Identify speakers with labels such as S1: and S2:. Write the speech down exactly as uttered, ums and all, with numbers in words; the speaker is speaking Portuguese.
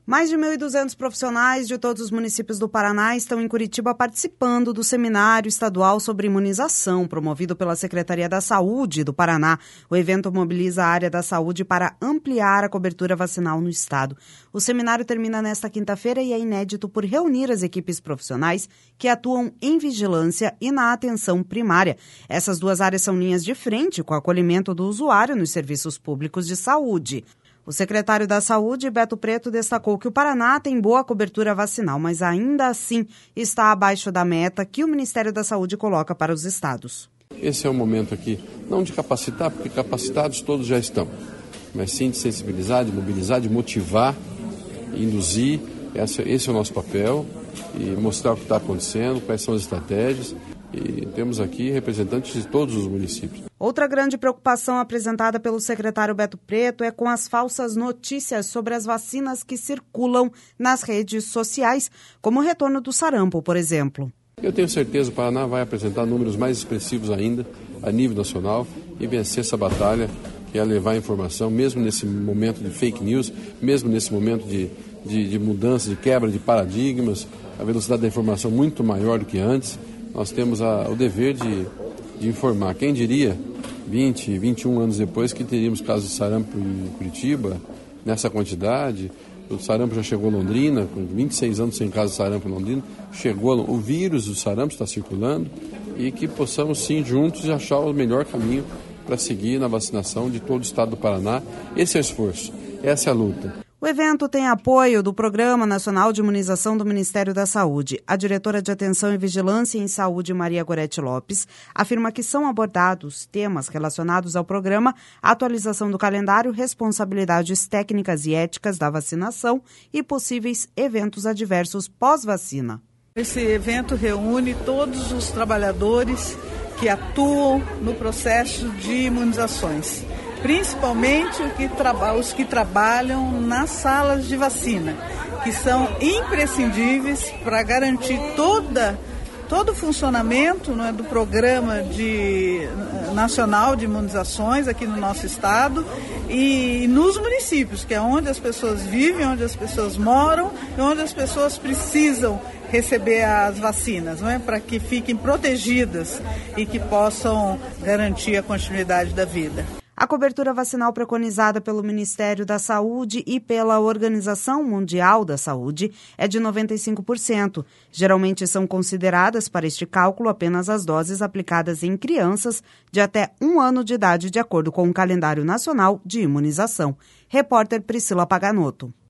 S1: Mais de mil e duzentos profissionais de todos os municípios do Paraná estão em Curitiba participando do Seminário Estadual sobre Imunização, promovido pela Secretaria da Saúde do Paraná. O evento mobiliza a área da saúde para ampliar a cobertura vacinal no estado. O seminário termina nesta quinta-feira e é inédito por reunir as equipes profissionais que atuam em vigilância e na atenção primária. Essas duas áreas são linhas de frente com o acolhimento do usuário nos serviços públicos de saúde. O secretário da Saúde, Beto Preto, destacou que o Paraná tem boa cobertura vacinal, mas ainda assim está abaixo da meta que o Ministério da Saúde coloca para os estados.
S2: Esse é o momento aqui, não de capacitar, porque capacitados todos já estão, mas sim de sensibilizar, de mobilizar, de motivar, induzir. Esse, esse é o nosso papel, e mostrar o que está acontecendo, quais são as estratégias. E temos aqui representantes de todos os municípios.
S1: Outra grande preocupação apresentada pelo secretário Beto Preto é com as falsas notícias sobre as vacinas que circulam nas redes sociais, como o retorno do sarampo, por exemplo.
S2: Eu tenho certeza que o Paraná vai apresentar números mais expressivos ainda a nível nacional e vencer essa batalha, que é levar a informação, mesmo nesse momento de fake news, mesmo nesse momento de, de, de mudança, de quebra de paradigmas, a velocidade da informação muito maior do que antes. Nós temos a, o dever de, de informar. Quem diria, vinte, vinte e um anos depois, que teríamos casos de sarampo em Curitiba, nessa quantidade. O sarampo já chegou a Londrina, com vinte e seis anos sem caso de sarampo em Londrina. Chegou, o vírus do sarampo está circulando, e que possamos, sim, juntos, achar o melhor caminho para seguir na vacinação de todo o estado do Paraná. Esse é o esforço, essa é a luta.
S1: O evento tem apoio do Programa Nacional de Imunização do Ministério da Saúde. A diretora de Atenção e Vigilância em Saúde, Maria Gorete Lopes, afirma que são abordados temas relacionados ao programa, atualização do calendário, responsabilidades técnicas e éticas da vacinação e possíveis eventos adversos pós-vacina.
S3: Esse evento reúne todos os trabalhadores que atuam no processo de imunizações, principalmente os que, traba- os que trabalham nas salas de vacina, que são imprescindíveis para garantir toda, todo o funcionamento, não é, do Programa de, Nacional de Imunizações aqui no nosso estado e nos municípios, que é onde as pessoas vivem, onde as pessoas moram e onde as pessoas precisam receber as vacinas, não é, para que fiquem protegidas e que possam garantir a continuidade da vida.
S1: A cobertura vacinal preconizada pelo Ministério da Saúde e pela Organização Mundial da Saúde é de noventa e cinco por cento. Geralmente são consideradas para este cálculo apenas as doses aplicadas em crianças de até um ano de idade, de acordo com o calendário nacional de imunização. Repórter Priscila Paganotto.